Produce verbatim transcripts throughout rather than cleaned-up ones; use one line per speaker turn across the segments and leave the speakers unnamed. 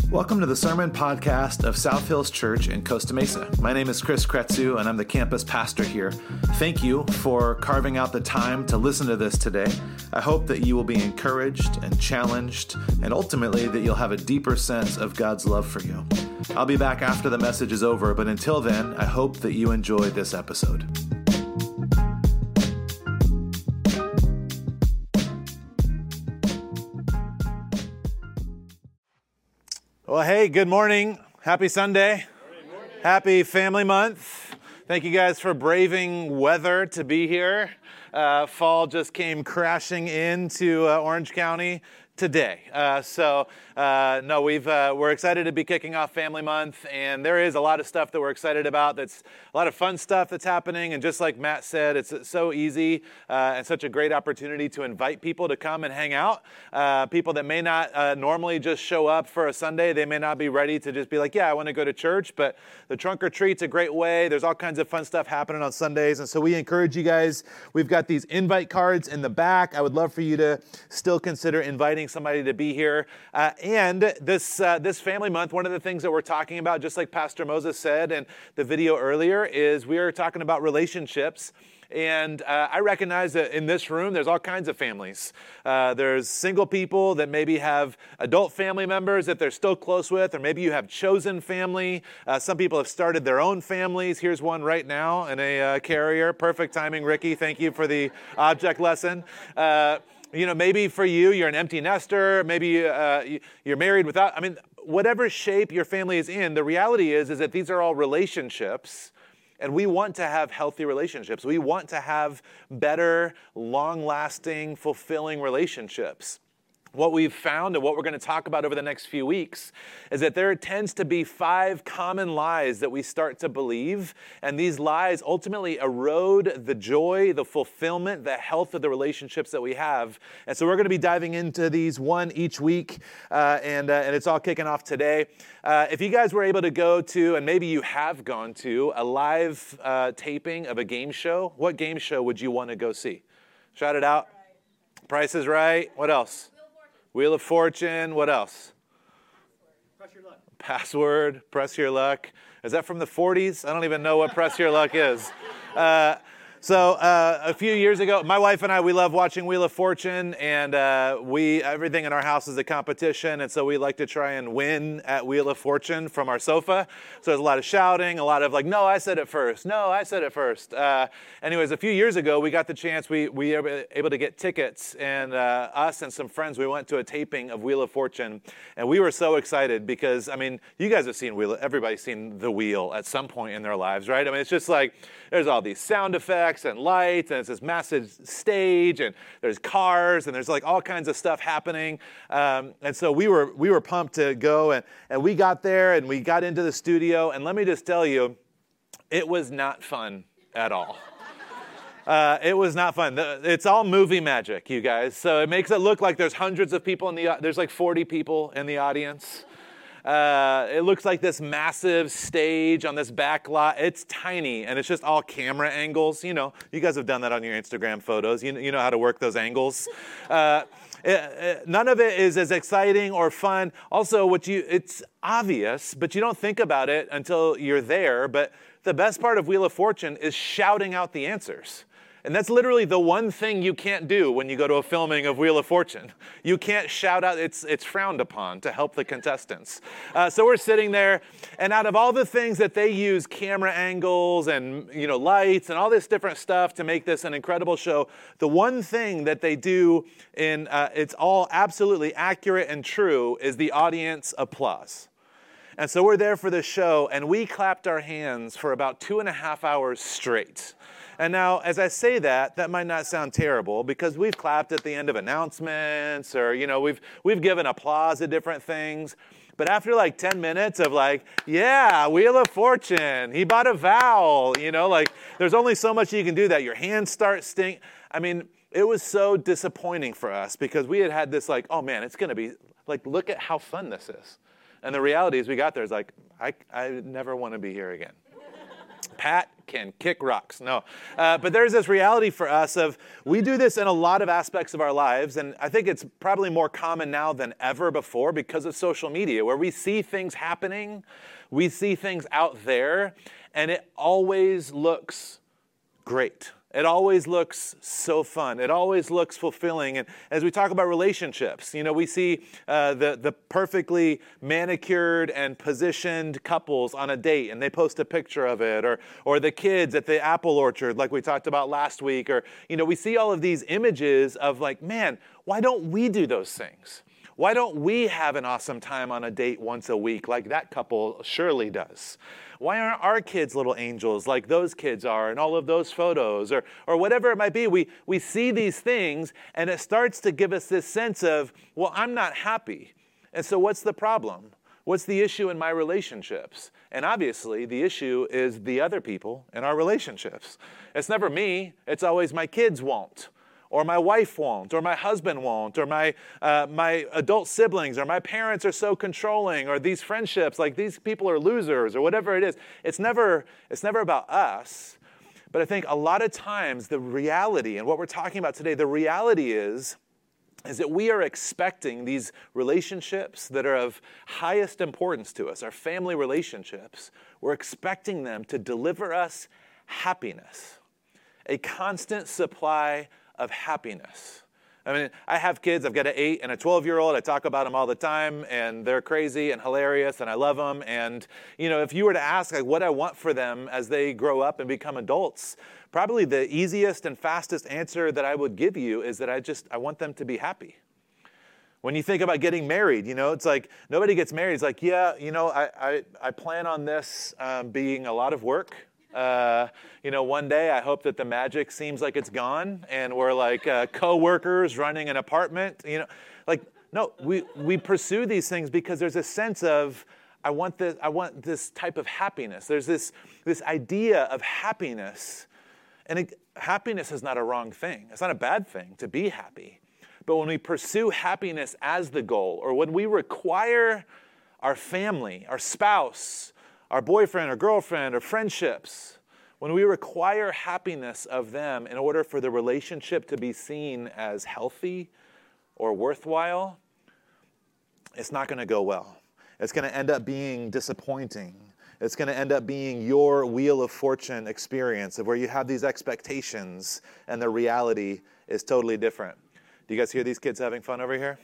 Welcome to the Sermon Podcast of South Hills Church in Costa Mesa. My name is Chris Kretzu, and I'm the campus pastor here. Thank you for carving out the time to listen to this today. I hope that you will be encouraged and challenged, and ultimately that you'll have a deeper sense of God's love for you. I'll be back after the message is over, but until then, I hope that you enjoy this episode. Well, hey, good morning. Happy Sunday. Morning. Happy Family Month. Thank you guys for braving weather to be here. Uh, fall just came crashing into uh, Orange County today. Uh, so, uh, no, we've, uh, we're excited to be kicking off Family Month, and there is a lot of stuff that we're excited about. That's a lot of fun stuff that's happening, and just like Matt said, it's so easy uh, and such a great opportunity to invite people to come and hang out. Uh, people that may not uh, normally just show up for a Sunday, they may not be ready to just be like, yeah, I want to go to church, but the trunk or treat's a great way. There's all kinds of fun stuff happening on Sundays, and so we encourage you guys. We've got these invite cards in the back. I would love for you to still consider inviting somebody to be here. Uh, and this uh, this Family Month, one of the things that we're talking about, just like Pastor Moses said in the video earlier, is we are talking about relationships. And uh, I recognize that in this room, there's all kinds of families. Uh, there's single people that maybe have adult family members that they're still close with, or maybe you have chosen family. Uh, some people have started their own families. Here's one right now in a uh, carrier. Perfect timing, Ricky. Thank you for the object lesson. Uh, you know, maybe for you, you're an empty nester. Maybe uh, you're married without, I mean, whatever shape your family is in, the reality is, is that these are all relationships. And we want to have healthy relationships. We want to have better, long-lasting, fulfilling relationships. What we've found and what we're going to talk about over the next few weeks is that there tends to be five common lies that we start to believe, and these lies ultimately erode the joy, the fulfillment, the health of the relationships that we have. And so we're going to be diving into these one each week, uh, and, uh, and it's all kicking off today. Uh, if you guys were able to go to, and maybe you have gone to, a live uh, taping of a game show, what game show would you want to go see? Shout it out. Price is Right. What else? Wheel of Fortune. What else?
Press Your Luck.
Password. Press Your Luck. Is that from the forties? I don't even know what Press Your Luck is. Uh, so uh, a few years ago, my wife and I, we love watching Wheel of Fortune, and uh, we everything in our house is a competition, and so we like to try and win at Wheel of Fortune from our sofa. So there's a lot of shouting, a lot of like, no, I said it first. No, I said it first. Uh, anyways, a few years ago, we got the chance, we, we were able to get tickets, and uh, us and some friends, we went to a taping of Wheel of Fortune, and we were so excited because, I mean, you guys have seen Wheel, everybody's seen The Wheel at some point in their lives, right? I mean, it's just like, there's all these sound effects and lights, and it's this massive stage, and there's cars, and there's like all kinds of stuff happening. Um, and so we were we were pumped to go, and, and we got there, and we got into the studio, and let me just tell you, it was not fun at all. Uh, it was not fun. It's all movie magic, you guys. So it makes it look like there's hundreds of people in the, there's like forty people in the audience. Uh, it looks like this massive stage on this back lot. It's tiny, and it's just all camera angles. You know, you guys have done that on your Instagram photos. You, you know how to work those angles. Uh, it, it, none of it is as exciting or fun. Also, what you it's obvious, but you don't think about it until you're there. But the best part of Wheel of Fortune is shouting out the answers. And that's literally the one thing you can't do when you go to a filming of Wheel of Fortune. You can't shout out. It's it's frowned upon to help the contestants. Uh, so we're sitting there, and out of all the things that they use, camera angles and you know lights and all this different stuff to make this an incredible show, the one thing that they do in uh, it's all absolutely accurate and true is the audience applause. And so we're there for the show, and we clapped our hands for about two and a half hours straight. And now, as I say that, that might not sound terrible because we've clapped at the end of announcements or, you know, we've we've given applause at different things. But after like ten minutes of like, yeah, Wheel of Fortune, he bought a vowel, you know, like there's only so much you can do that. Your hands start stink. I mean, it was so disappointing for us because we had had this like, oh man, it's going to be like, look at how fun this is. And the reality is we got there is like, I, I never want to be here again. Pat can kick rocks. No. Uh, but there's this reality for us of we do this in a lot of aspects of our lives, and I think it's probably more common now than ever before because of social media, where we see things happening, we see things out there, and it always looks great. It always looks so fun. It always looks fulfilling. And as we talk about relationships, you know, we see uh, the, the perfectly manicured and positioned couples on a date, and they post a picture of it, or or the kids at the apple orchard, like we talked about last week, or, you know, we see all of these images of like, man, why don't we do those things? Why don't we have an awesome time on a date once a week like that couple surely does? Why aren't our kids little angels like those kids are in all of those photos, or or whatever it might be? We, we see these things, and it starts to give us this sense of, well, I'm not happy. And so what's the problem? What's the issue in my relationships? And obviously, the issue is the other people in our relationships. It's never me. It's always my kids won't, or my wife won't, or my husband won't, or my uh, my adult siblings, or my parents are so controlling, or these friendships, like these people are losers, or whatever it is. It's never, it's never about us. But I think a lot of times the reality, and what we're talking about today, the reality is, is that we are expecting these relationships that are of highest importance to us, our family relationships, we're expecting them to deliver us happiness, a constant supply of happiness. I mean, I have kids. I've got an eight and a twelve-year-old. I talk about them all the time, and they're crazy and hilarious, and I love them. And, you know, if you were to ask like, what I want for them as they grow up and become adults, probably the easiest and fastest answer that I would give you is that I just, I want them to be happy. When you think about getting married, you know, it's like nobody gets married. It's like, yeah, you know, I, I, I plan on this um, being a lot of work. Uh, you know, one day I hope that the magic seems like it's gone and we're like uh, co-workers running an apartment, you know, like, no, we, we pursue these things because there's a sense of, I want this, I want this type of happiness. There's this, this idea of happiness, and it, happiness is not a wrong thing. It's not a bad thing to be happy. But when we pursue happiness as the goal, or when we require our family, our spouse, our boyfriend or girlfriend or friendships, when we require happiness of them in order for the relationship to be seen as healthy or worthwhile, it's not going to go well. It's going to end up being disappointing. It's going to end up being your Wheel of Fortune experience of where you have these expectations and the reality is totally different. Do you guys hear these kids having fun over here?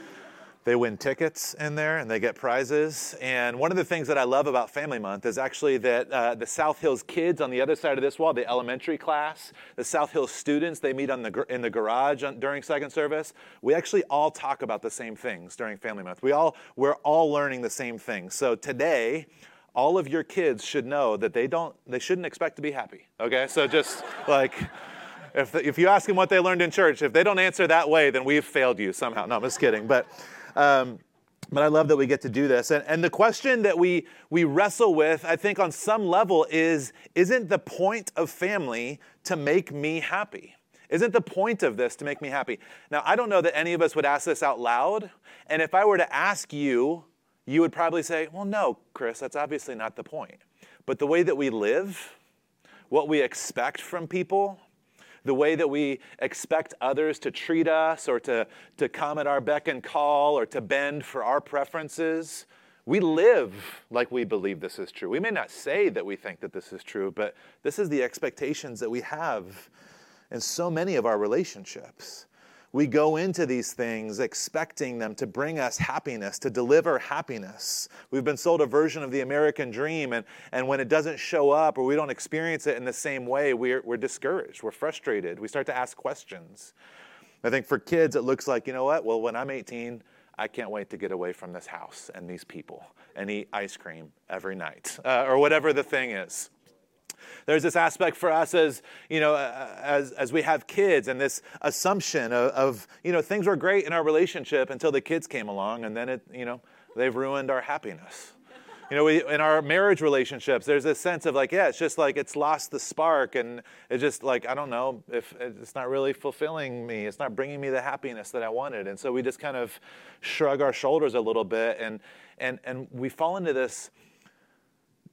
They win tickets in there, and they get prizes. And one of the things that I love about Family Month is actually that uh, the South Hills kids on the other side of this wall, the elementary class, the South Hills students, they meet on the in the garage on, during second service. We actually all talk about the same things during Family Month. We all, we're all learning the same things. So today, all of your kids should know that they don't, they shouldn't expect to be happy, okay? So just like, if, the, if you ask them what they learned in church, if they don't answer that way, then we've failed you somehow. No, I'm just kidding. But Um, but I love that we get to do this. And, and the question that we, we wrestle with, I think on some level is, isn't the point of family to make me happy? Isn't the point of this to make me happy? Now, I don't know that any of us would ask this out loud. And if I were to ask you, you would probably say, well, no, Chris, that's obviously not the point. But the way that we live, what we expect from people, the way that we expect others to treat us or to, to come at our beck and call or to bend for our preferences, we live like we believe this is true. We may not say that we think that this is true, but this is the expectations that we have in so many of our relationships. We go into these things expecting them to bring us happiness, to deliver happiness. We've been sold a version of the American dream, and, and when it doesn't show up or we don't experience it in the same way, we're, we're discouraged, we're frustrated, we start to ask questions. I think for kids, it looks like, you know what, well, when I'm eighteen, I can't wait to get away from this house and these people and eat ice cream every night, uh, or whatever the thing is. There's this aspect for us as, you know, as as we have kids, and this assumption of, of, you know, things were great in our relationship until the kids came along, and then it, you know, they've ruined our happiness. You know, we, in our marriage relationships, there's this sense of like, yeah, it's just like it's lost the spark, and it's just like, I don't know, if it's not really fulfilling me, it's not bringing me the happiness that I wanted, and so we just kind of shrug our shoulders a little bit, and and and we fall into this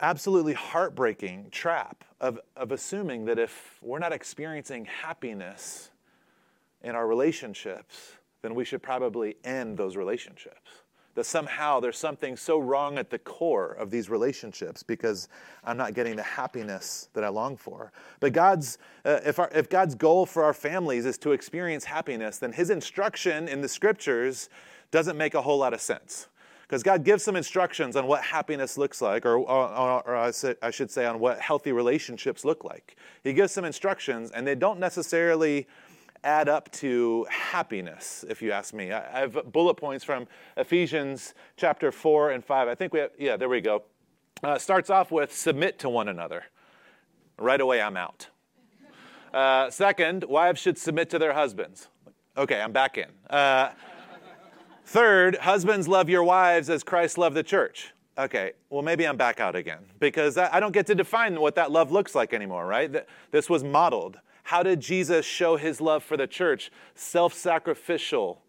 absolutely heartbreaking trap of, of assuming that if we're not experiencing happiness in our relationships, then we should probably end those relationships. That somehow there's something so wrong at the core of these relationships because I'm not getting the happiness that I long for. But God's, uh, if, our, if God's goal for our families is to experience happiness, then his instruction in the scriptures doesn't make a whole lot of sense. Because God gives some instructions on what happiness looks like, or, or, or I should say on what healthy relationships look like. He gives some instructions, and they don't necessarily add up to happiness, if you ask me. I have bullet points from Ephesians chapter four and five. I think we have, yeah, there we go. Uh, starts off with submit to one another. Right away, I'm out. Uh, second, wives should submit to their husbands. Okay, I'm back in. Uh, Third, husbands, love your wives as Christ loved the church. Okay, well, maybe I'm back out again because I don't get to define what that love looks like anymore, right? This was modeled. How did Jesus show his love for the church? Self-sacrificial,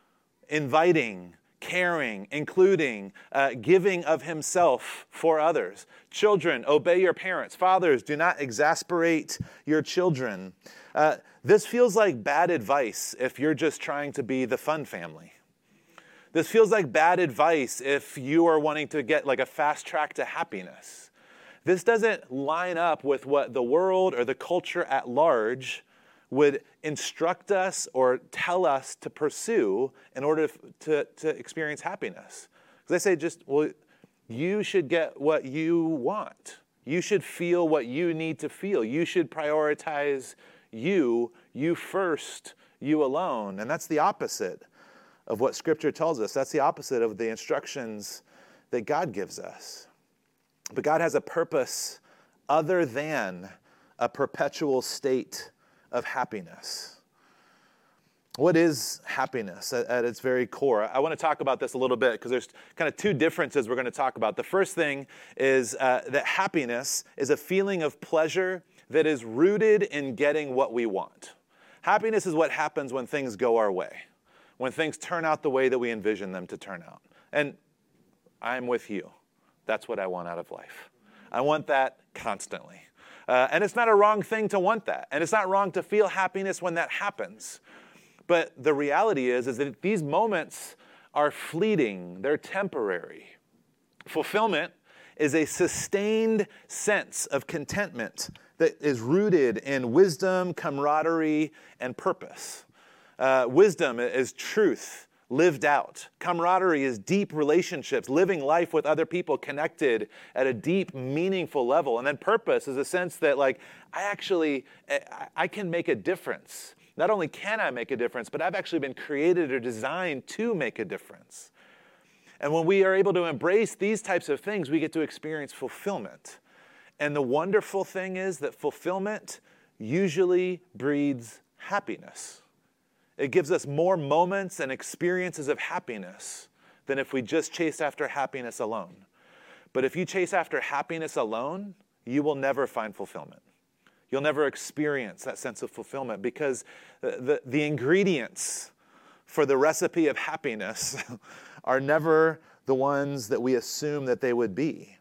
inviting, caring, including, uh, giving of himself for others. Children, obey your parents. Fathers, do not exasperate your children. Uh, this feels like bad advice if you're just trying to be the fun family. This feels like bad advice if you are wanting to get like a fast track to happiness. This doesn't line up with what the world or the culture at large would instruct us or tell us to pursue in order to, to experience happiness. Because they say just, well, you should get what you want. You should feel what you need to feel. You should prioritize you, you first, you alone. And that's the opposite of what Scripture tells us. That's the opposite of the instructions that God gives us. But God has a purpose other than a perpetual state of happiness. What is happiness at, at its very core? I want to talk about this a little bit because there's kind of two differences we're going to talk about. The first thing is uh, that happiness is a feeling of pleasure that is rooted in getting what we want. Happiness is what happens when things go our way, when things turn out the way that we envision them to turn out. And I'm with you. That's what I want out of life. I want that constantly. Uh, and it's not a wrong thing to want that. And it's not wrong to feel happiness when that happens. But the reality is, is that these moments are fleeting. They're temporary. Fulfillment is a sustained sense of contentment that is rooted in wisdom, camaraderie, and purpose. Uh, wisdom is truth lived out. Camaraderie is deep relationships, living life with other people connected at a deep, meaningful level. And then purpose is a sense that, like, I actually, I can make a difference. Not only can I make a difference, but I've actually been created or designed to make a difference. And when we are able to embrace these types of things, we get to experience fulfillment. And the wonderful thing is that fulfillment usually breeds happiness. It gives us more moments and experiences of happiness than if we just chase after happiness alone. But if you chase after happiness alone, you will never find fulfillment. You'll never experience that sense of fulfillment because the, the, the ingredients for the recipe of happiness are never the ones that we assume that they would be.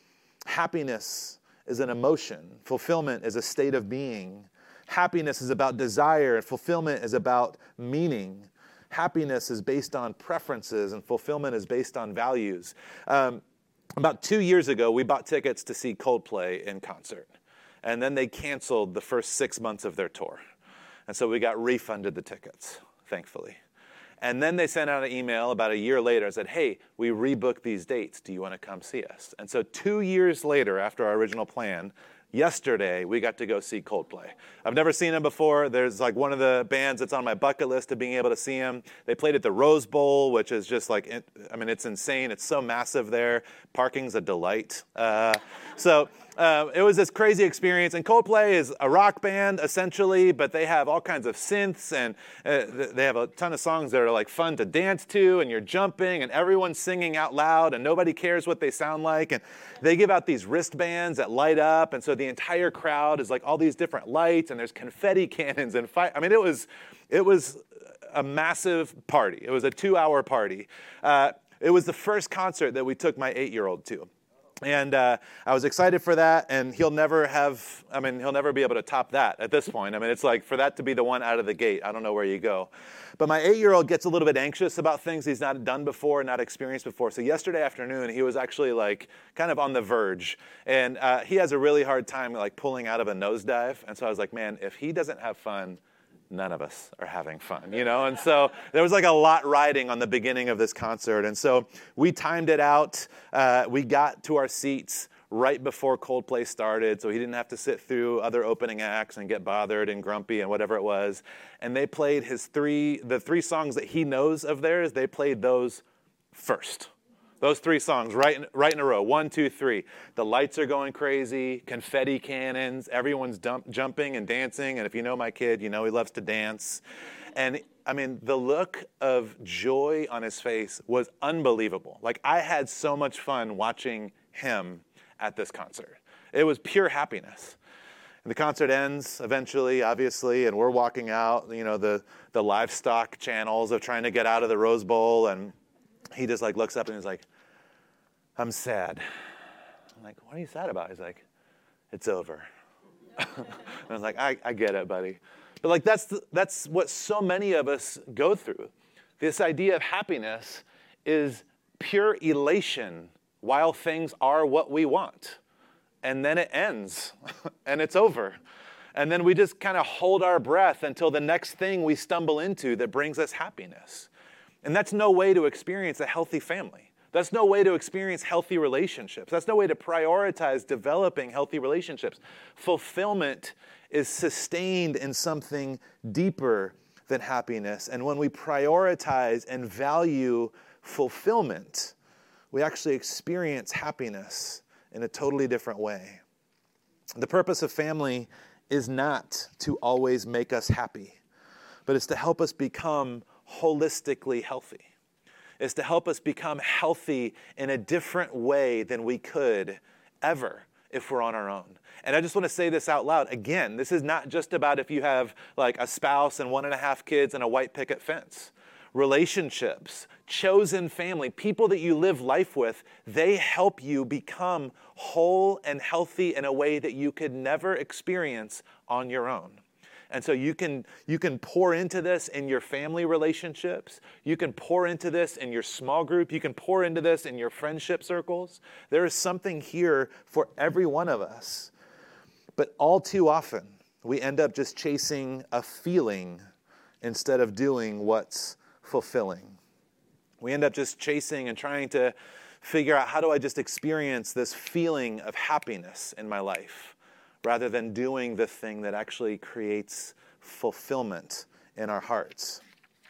Happiness is an emotion. Fulfillment is a state of being. Happiness is about desire, and fulfillment is about meaning. Happiness is based on preferences, and fulfillment is based on values. Um, about two years ago, we bought tickets to see Coldplay in concert. And then they canceled the first six months of their tour. And so we got refunded the tickets, thankfully. And then they sent out an email about a year later and said, hey, we rebooked these dates. Do you want to come see us? And so two years later, after our original plan, yesterday, we got to go see Coldplay. I've never seen them before. There's like one of the bands that's on my bucket list of being able to see them. They played at the Rose Bowl, which is just like, I mean, it's insane. It's so massive there. Parking's a delight. Uh, so uh, it was this crazy experience. And Coldplay is a rock band, essentially, but they have all kinds of synths, and uh, they have a ton of songs that are like fun to dance to, and you're jumping, and everyone's singing out loud, and nobody cares what they sound like. And they give out these wristbands that light up, and so the entire crowd is like all these different lights, and there's confetti cannons and fire. I mean, it was, it was a massive party. It was a two-hour party. Uh, it was the first concert that we took my eight-year-old to. And uh, I was excited for that, and he'll never have, I mean, he'll never be able to top that at this point. I mean, it's like for that to be the one out of the gate, I don't know where you go. But my eight-year-old gets a little bit anxious about things he's not done before, not experienced before. So yesterday afternoon, he was actually like kind of on the verge. And uh, he has a really hard time like pulling out of a nosedive. And so I was like, man, if he doesn't have fun, none of us are having fun, you know? And so there was like a lot riding on the beginning of this concert. And so we timed it out. Uh, we got to our seats right before Coldplay started, so he didn't have to sit through other opening acts and get bothered and grumpy and whatever it was. And they played his three, the three songs that he knows of theirs, they played those first. Those three songs right in, right in a row. One, two, three. The lights are going crazy, confetti cannons, everyone's dump, jumping and dancing. And if you know my kid, you know he loves to dance. And I mean, the look of joy on his face was unbelievable. Like I had so much fun watching him at this concert. It was pure happiness. And the concert ends eventually, obviously, and we're walking out, you know, the, the livestock channels of trying to get out of the Rose Bowl, and he just like looks up and he's like, I'm sad. I'm like, what are you sad about? He's like, it's over. And I was like, I, I get it, buddy. But like that's the, that's what so many of us go through. This idea of happiness is pure elation while things are what we want. And then it ends and it's over. And then we just kind of hold our breath until the next thing we stumble into that brings us happiness. And that's no way to experience a healthy family. That's no way to experience healthy relationships. That's no way to prioritize developing healthy relationships. Fulfillment is sustained in something deeper than happiness. And when we prioritize and value fulfillment, we actually experience happiness in a totally different way. The purpose of family is not to always make us happy, but it's to help us become holistically healthy. It's to help us become healthy in a different way than we could ever if we're on our own. And I just want to say this out loud. Again, this is not just about if you have like a spouse and one and a half kids and a white picket fence. Relationships, chosen family, people that you live life with, they help you become whole and healthy in a way that you could never experience on your own. And so you can you can pour into this in your family relationships. You can pour into this in your small group. You can pour into this in your friendship circles. There is something here for every one of us. But all too often, we end up just chasing a feeling instead of doing what's fulfilling. We end up just chasing and trying to figure out, how do I just experience this feeling of happiness in my life, rather than doing the thing that actually creates fulfillment in our hearts.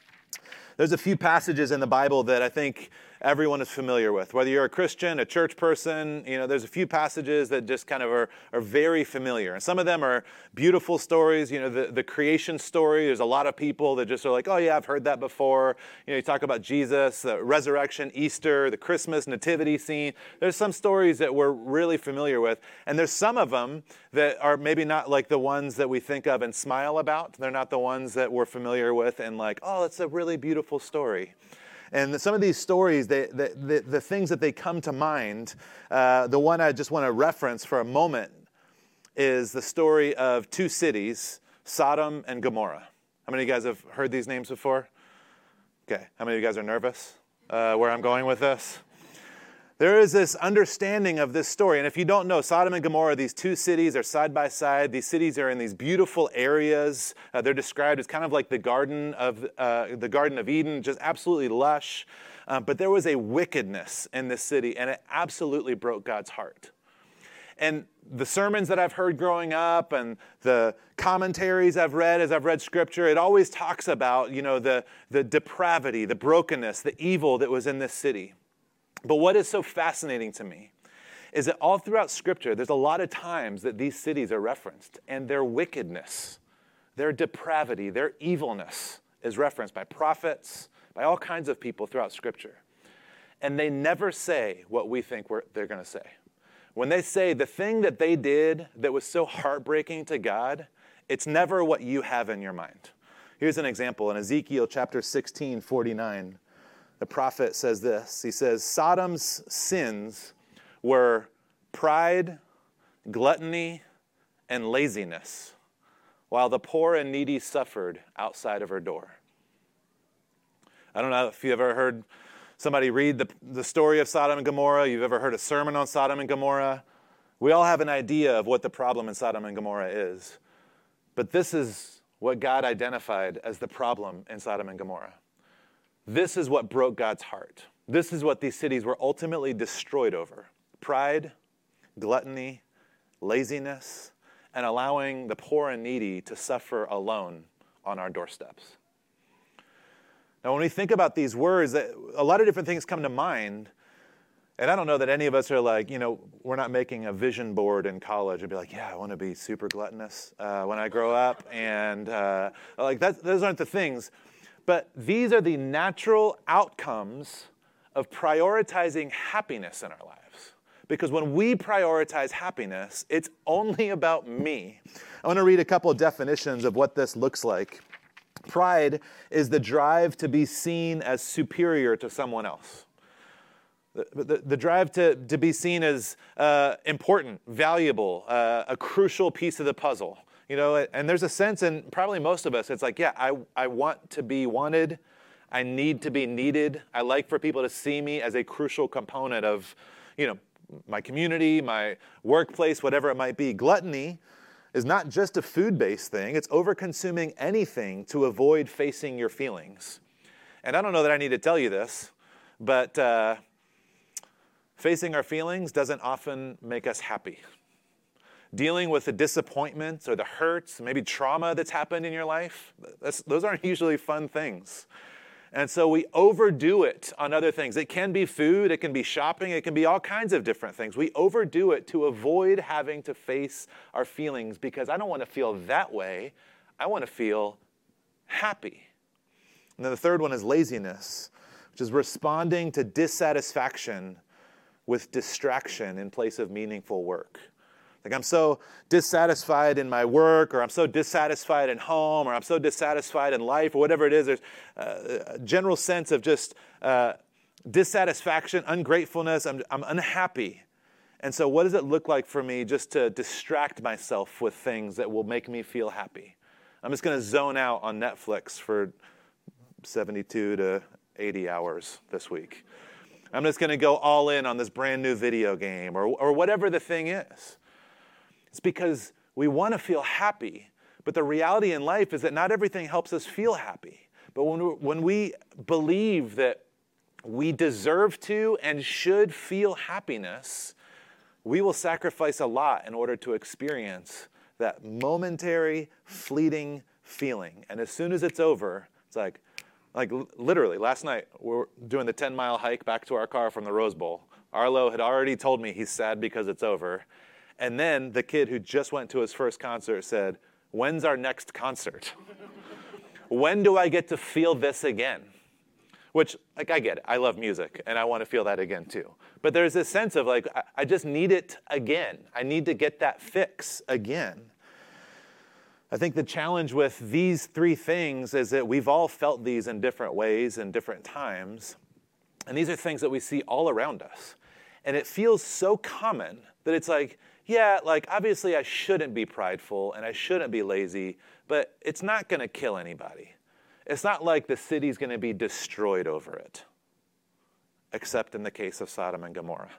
There's a few passages in the Bible that I think everyone is familiar with. Whether you're a Christian, a church person, you know, there's a few passages that just kind of are, are very familiar. And some of them are beautiful stories. You know, the, the creation story, there's a lot of people that just are like, oh yeah, I've heard that before. You know, you talk about Jesus, the resurrection, Easter, the Christmas nativity scene. There's some stories that we're really familiar with. And there's some of them that are maybe not like the ones that we think of and smile about. They're not the ones that we're familiar with and like, oh, it's a really beautiful story. And some of these stories, they, the, the, the things that they come to mind, uh, the one I just want to reference for a moment is the story of two cities, Sodom and Gomorrah. How many of you guys have heard these names before? Okay. How many of you guys are nervous uh, where I'm going with this? There is this understanding of this story. And if you don't know, Sodom and Gomorrah, these two cities are side by side. These cities are in these beautiful areas. Uh, they're described as kind of like the Garden of uh, the Garden of Eden, just absolutely lush. Uh, but there was a wickedness in this city, and it absolutely broke God's heart. And the sermons that I've heard growing up and the commentaries I've read as I've read Scripture, it always talks about, you know, the, the depravity, the brokenness, the evil that was in this city. But what is so fascinating to me is that all throughout Scripture, there's a lot of times that these cities are referenced, and their wickedness, their depravity, their evilness is referenced by prophets, by all kinds of people throughout Scripture. And they never say what we think we're, they're going to say. When they say the thing that they did that was so heartbreaking to God, it's never what you have in your mind. Here's an example in Ezekiel chapter sixteen, forty-nine. The prophet says this. He says, Sodom's sins were pride, gluttony, and laziness, while the poor and needy suffered outside of her door. I don't know if you ever heard somebody read the, the story of Sodom and Gomorrah. You've ever heard a sermon on Sodom and Gomorrah. We all have an idea of what the problem in Sodom and Gomorrah is. But this is what God identified as the problem in Sodom and Gomorrah. This is what broke God's heart. This is what these cities were ultimately destroyed over. Pride, gluttony, laziness, and allowing the poor and needy to suffer alone on our doorsteps. Now, when we think about these words, a lot of different things come to mind. And I don't know that any of us are like, you know, we're not making a vision board in college and be like, yeah, I want to be super gluttonous uh, when I grow up. And uh, like that, those aren't the things. But these are the natural outcomes of prioritizing happiness in our lives. Because when we prioritize happiness, it's only about me. I want to read a couple of definitions of what this looks like. Pride is the drive to be seen as superior to someone else. The, the, the drive to, to be seen as uh, important, valuable, uh, a crucial piece of the puzzle. You know, and there's a sense in probably most of us, it's like, yeah, I, I want to be wanted. I need to be needed. I like for people to see me as a crucial component of, you know, my community, my workplace, whatever it might be. Gluttony is not just a food-based thing. It's over-consuming anything to avoid facing your feelings. And I don't know that I need to tell you this, but uh, facing our feelings doesn't often make us happy. Dealing with the disappointments or the hurts, maybe trauma that's happened in your life, that's, those aren't usually fun things. And so we overdo it on other things. It can be food, it can be shopping, it can be all kinds of different things. We overdo it to avoid having to face our feelings because I don't want to feel that way. I want to feel happy. And then the third one is laziness, which is responding to dissatisfaction with distraction in place of meaningful work. Like I'm so dissatisfied in my work, or I'm so dissatisfied in home, or I'm so dissatisfied in life, or whatever it is. There's a general sense of just uh, dissatisfaction, ungratefulness. I'm, I'm unhappy. And so what does it look like for me just to distract myself with things that will make me feel happy? I'm just going to zone out on Netflix for seventy-two to eighty hours this week. I'm just going to go all in on this brand new video game, or, or whatever the thing is. It's because we want to feel happy, but the reality in life is that not everything helps us feel happy. But when we, when we believe that we deserve to and should feel happiness, we will sacrifice a lot in order to experience that momentary, fleeting feeling. And as soon as it's over, it's like, like literally, last night, we were doing the ten-mile hike back to our car from the Rose Bowl. Arlo had already told me he's sad because it's over. And then the kid who just went to his first concert said, when's our next concert? When do I get to feel this again? Which, like, I get it. I love music, and I want to feel that again, too. But there's this sense of, like, I, I just need it again. I need to get that fix again. I think the challenge with these three things is that we've all felt these in different ways and different times. And these are things that we see all around us. And it feels so common that it's like, yeah, like obviously I shouldn't be prideful and I shouldn't be lazy, but it's not going to kill anybody. It's not like the city's going to be destroyed over it, except in the case of Sodom and Gomorrah.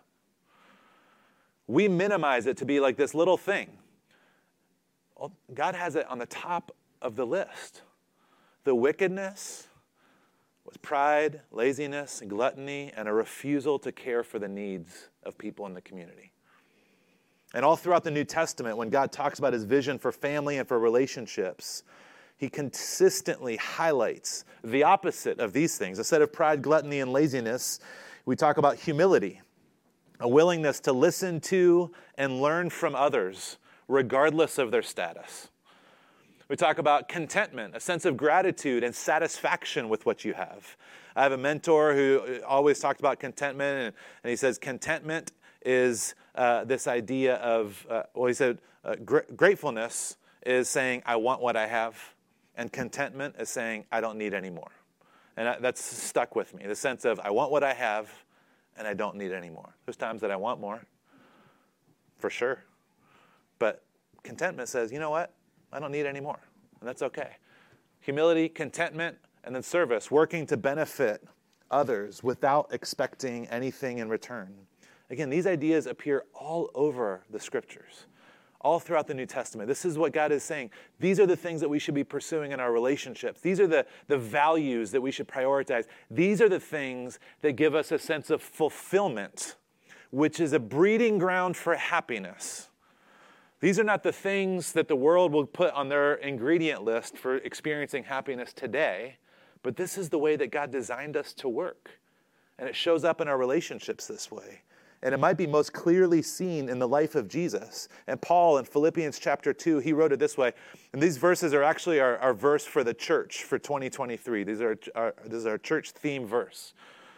We minimize it to be like this little thing. Well, God has it on the top of the list. The wickedness was pride, laziness, gluttony, and a refusal to care for the needs of people in the community. And all throughout the New Testament, when God talks about his vision for family and for relationships, he consistently highlights the opposite of these things. Instead of pride, gluttony, and laziness, we talk about humility, a willingness to listen to and learn from others, regardless of their status. We talk about contentment, a sense of gratitude and satisfaction with what you have. I have a mentor who always talked about contentment, and, and he says contentment is uh, this idea of, uh, well, he said uh, gr- gratefulness is saying, I want what I have, and contentment is saying, I don't need any more. And I, that's stuck with me, the sense of, I want what I have, and I don't need any more. There's times that I want more. for sure. But contentment says, you know what? I don't need any more, and that's okay. Humility, contentment, and then service, working to benefit others without expecting anything in return. Again, these ideas appear all over the scriptures, all throughout the New Testament. This is what God is saying. These are the things that we should be pursuing in our relationships. These are the, the values that we should prioritize. These are the things that give us a sense of fulfillment, which is a breeding ground for happiness. These are not the things that the world will put on their ingredient list for experiencing happiness today, but this is the way that God designed us to work. And it shows up in our relationships this way. And it might be most clearly seen in the life of Jesus. And Paul in Philippians chapter two, he wrote it this way. And these verses are actually our, our verse for the church for twenty twenty-three. These are our, this is our church theme verse.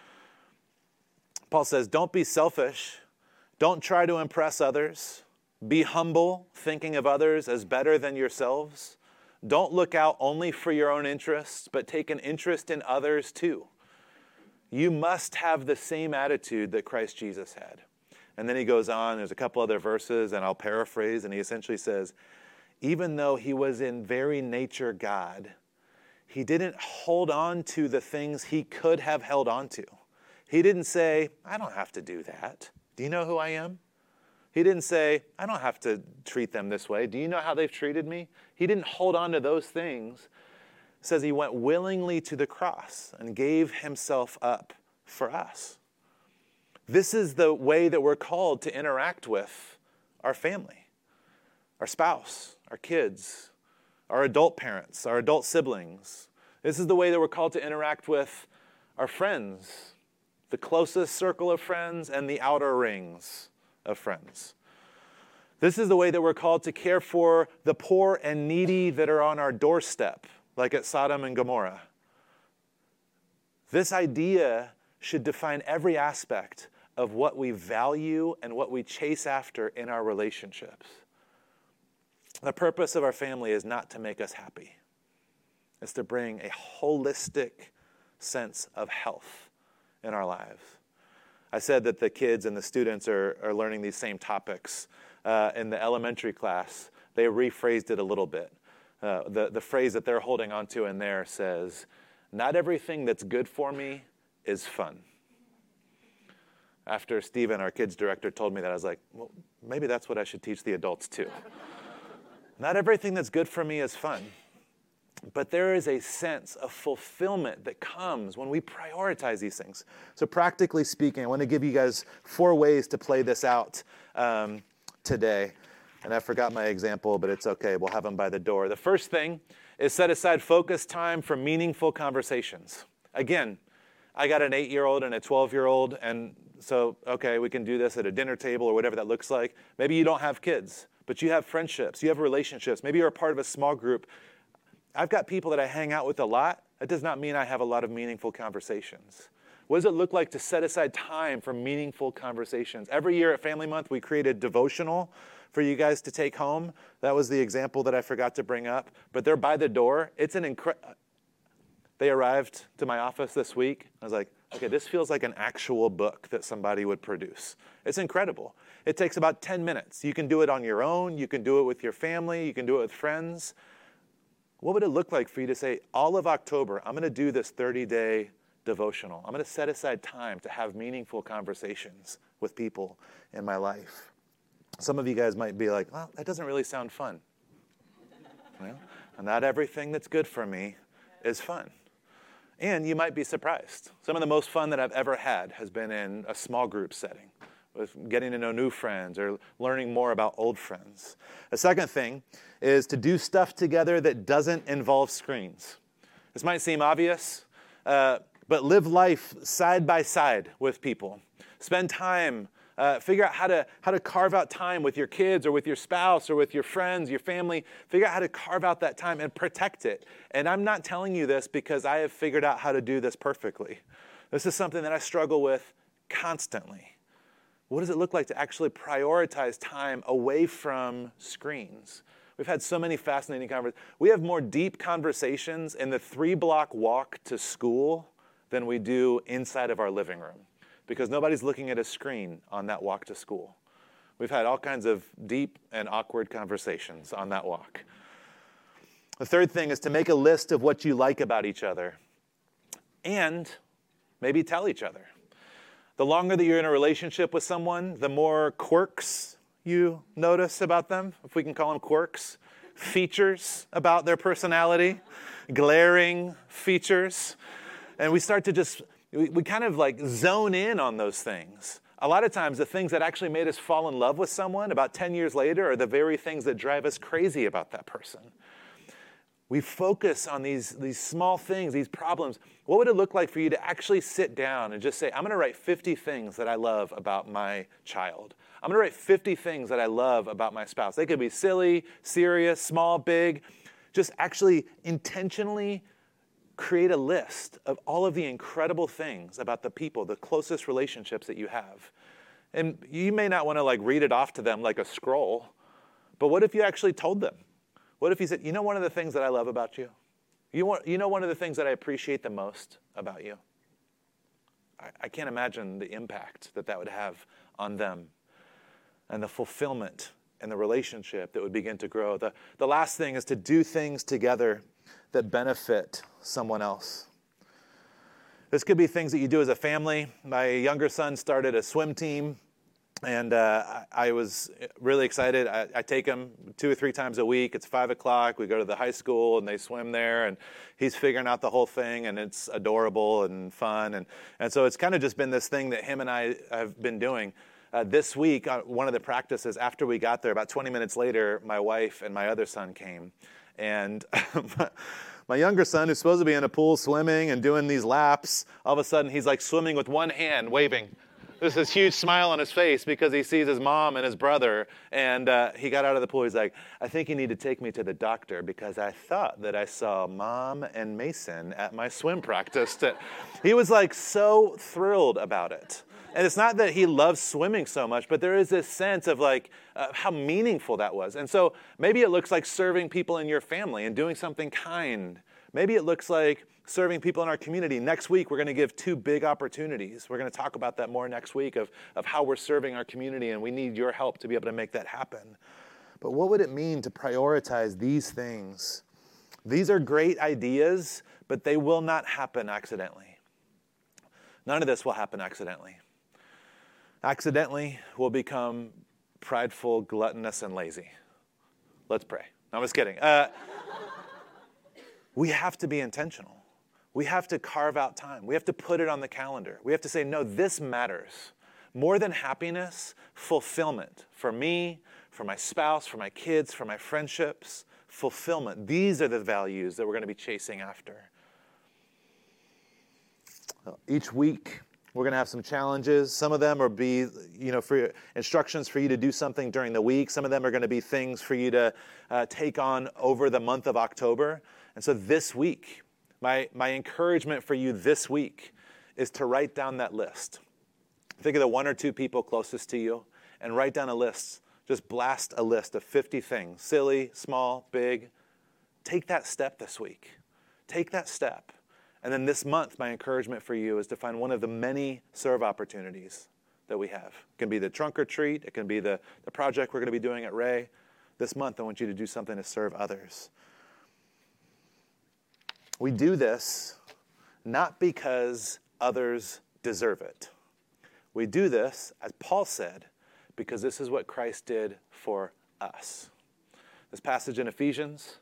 Paul says, don't be selfish. Don't try to impress others. Be humble, thinking of others as better than yourselves. Don't look out only for your own interests, but take an interest in others too. You must have the same attitude that Christ Jesus had. And then he goes on, there's a couple other verses, and I'll paraphrase, and he essentially says, even though he was in very nature God, he didn't hold on to the things he could have held on to. He didn't say, I don't have to do that. Do you know who I am? He didn't say, I don't have to treat them this way. Do you know how they've treated me? He didn't hold on to those things. It says he went willingly to the cross and gave himself up for us. This is the way that we're called to interact with our family, our spouse, our kids, our adult parents, our adult siblings. This is the way that we're called to interact with our friends, the closest circle of friends and the outer rings of friends. This is the way that we're called to care for the poor and needy that are on our doorstep, like at Sodom and Gomorrah. This idea should define every aspect of what we value and what we chase after in our relationships. The purpose of our family is not to make us happy. It's to bring a holistic sense of health in our lives. I said that the kids and the students are, are learning these same topics. Uh, in the elementary class, they rephrased it a little bit. Uh, the, the phrase that they're holding on to in there says, not everything that's good for me is fun. After Stephen, our kids director, told me that, I was like, well, maybe that's what I should teach the adults too. Not everything that's good for me is fun. But there is a sense of fulfillment that comes when we prioritize these things. So practically speaking, I want to give you guys four ways to play this out um, today. And I forgot my example, but it's okay. We'll have them by the door. The first thing is set aside focused time for meaningful conversations. Again, I got an eight-year-old and a twelve-year-old, and so, okay, we can do this at a dinner table or whatever that looks like. Maybe you don't have kids, but you have friendships, you have relationships. Maybe you're a part of a small group. I've got people that I hang out with a lot. That does not mean I have a lot of meaningful conversations. What does it look like to set aside time for meaningful conversations? Every year at Family Month, we create a devotional for you guys to take home. That was the example that I forgot to bring up. But they're by the door. It's an incredible... They arrived to my office this week. I was like, okay, this feels like an actual book that somebody would produce. It's incredible. It takes about ten minutes. You can do it on your own. You can do it with your family. You can do it with friends. What would it look like for you to say, all of October, I'm going to do this thirty-day devotional. I'm going to set aside time to have meaningful conversations with people in my life. Some of you guys might be like, well, that doesn't really sound fun. Well, not everything that's good for me is fun. And you might be surprised. Some of the most fun that I've ever had has been in a small group setting, with getting to know new friends or learning more about old friends. A second thing is to do stuff together that doesn't involve screens. This might seem obvious, uh, but live life side by side with people. Spend time, uh, figure out how to how to carve out time with your kids or with your spouse or with your friends, your family. Figure out how to carve out that time and protect it. And I'm not telling you this because I have figured out how to do this perfectly. This is something that I struggle with constantly. What does it look like to actually prioritize time away from screens? We've had so many fascinating conversations. We have more deep conversations in the three-block walk to school than we do inside of our living room because nobody's looking at a screen on that walk to school. We've had all kinds of deep and awkward conversations on that walk. The third thing is to make a list of what you like about each other and maybe tell each other. The longer that you're in a relationship with someone, the more quirks you notice about them, if we can call them quirks, features about their personality, glaring features. And we start to just, we, we kind of like zone in on those things. A lot of times the things that actually made us fall in love with someone about ten years later are the very things that drive us crazy about that person. We focus on these, these small things, these problems. What would it look like for you to actually sit down and just say, I'm going to write fifty things that I love about my child. I'm going to write fifty things that I love about my spouse. They could be silly, serious, small, big. Just actually intentionally create a list of all of the incredible things about the people, the closest relationships that you have. And you may not want to like read it off to them like a scroll, but what if you actually told them? What if you said, you know one of the things that I love about you? You, want, you know one of the things that I appreciate the most about you? I, I can't imagine the impact that that would have on them and the fulfillment and the relationship that would begin to grow. The, the last thing is to do things together that benefit someone else. This could be things that you do as a family. My younger son started a swim team. And uh, I, I was really excited. I, I take him two or three times a week. It's five o'clock. We go to the high school, and they swim there. And he's figuring out the whole thing, and it's adorable and fun. And, and so it's kind of just been this thing that him and I have been doing. Uh, this week, uh, one of the practices, after we got there, about twenty minutes later, my wife and my other son came. And my younger son, who's supposed to be in a pool swimming and doing these laps, all of a sudden he's like swimming with one hand, waving. There's this huge smile on his face because he sees his mom and his brother. And uh, he got out of the pool. He's like, I think you need to take me to the doctor because I thought that I saw Mom and Mason at my swim practice. He was like so thrilled about it. And it's not that he loves swimming so much, but there is this sense of like uh, how meaningful that was. And so maybe it looks like serving people in your family and doing something kind. Maybe it looks like serving people in our community. Next week, we're going to give two big opportunities. We're going to talk about that more next week of, of how we're serving our community, and we need your help to be able to make that happen. But what would it mean to prioritize these things? These are great ideas, but they will not happen accidentally. None of this will happen accidentally. Accidentally, we'll become prideful, gluttonous, and lazy. Let's pray. No, I'm just kidding. Uh, we have to be intentional. We have to carve out time. We have to put it on the calendar. We have to say, no, this matters. More than happiness, fulfillment. For me, for my spouse, for my kids, for my friendships, fulfillment. These are the values that we're going to be chasing after. Each week, we're going to have some challenges. Some of them will be, you know, for instructions for you to do something during the week. Some of them are going to be things for you to uh, take on over the month of October. And so this week, My, my encouragement for you this week is to write down that list. Think of the one or two people closest to you and write down a list. Just blast a list of fifty things, silly, small, big. Take that step this week. Take that step. And then this month, my encouragement for you is to find one of the many serve opportunities that we have. It can be the trunk or treat. It can be the, the project we're going to be doing at Ray. This month, I want you to do something to serve others. We do this not because others deserve it. We do this, as Paul said, because this is what Christ did for us. This passage in Ephesians,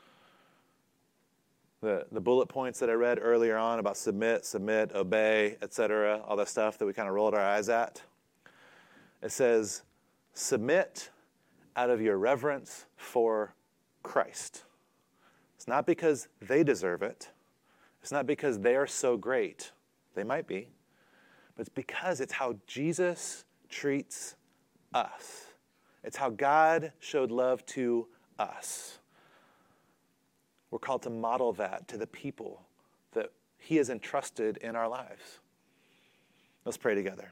the, the bullet points that I read earlier on about submit, submit, obey, et cetera, all that stuff that we kind of rolled our eyes at, it says, submit out of your reverence for Christ. It's not because they deserve it. It's not because they are so great. They might be. But it's because it's how Jesus treats us. It's how God showed love to us. We're called to model that to the people that he has entrusted in our lives. Let's pray together.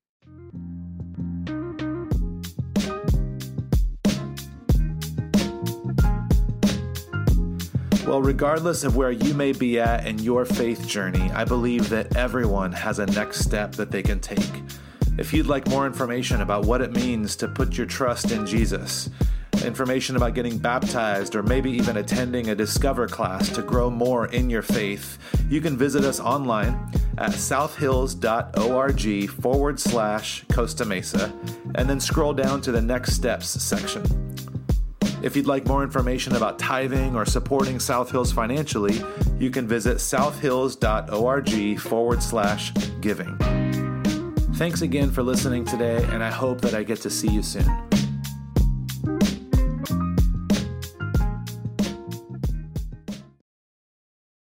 Well, regardless of where you may be at in your faith journey, I believe that everyone has a next step that they can take. If you'd like more information about what it means to put your trust in Jesus, information about getting baptized, or maybe even attending a Discover class to grow more in your faith, you can visit us online at southhills.org forward slash Costa Mesa, and then scroll down to the Next Steps section. If you'd like more information about tithing or supporting South Hills financially, you can visit southhills.org forward slash giving. Thanks again for listening today, and I hope that I get to see you soon.